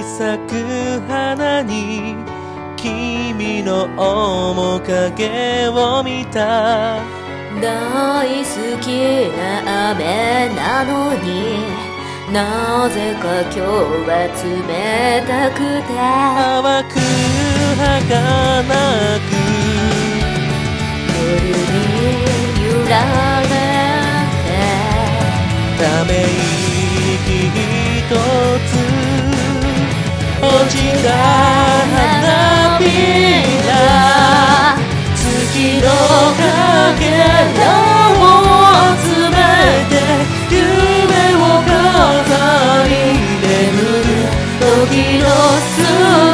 咲く花に君の面影を見た。 大好きな雨なのになぜか今日は冷たくて淡く儚く夜に揺られてため息一つ落ちた花びら、月のかけらを集めて夢を飾り眠る時の